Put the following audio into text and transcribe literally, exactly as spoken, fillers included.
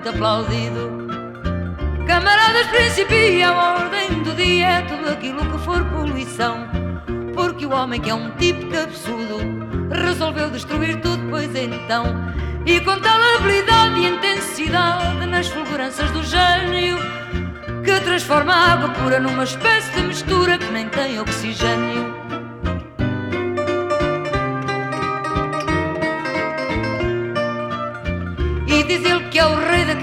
aplaudido. Camaradas, principia a ordem do dia, é tudo aquilo que for poluição, porque o homem, que é um tipo cabeçudo, resolveu destruir tudo, pois então, e com tal habilidade e intensidade nas fulguranças do gênio, que transforma a água pura numa espécie de mistura que nem tem oxigênio. E diz ele que é o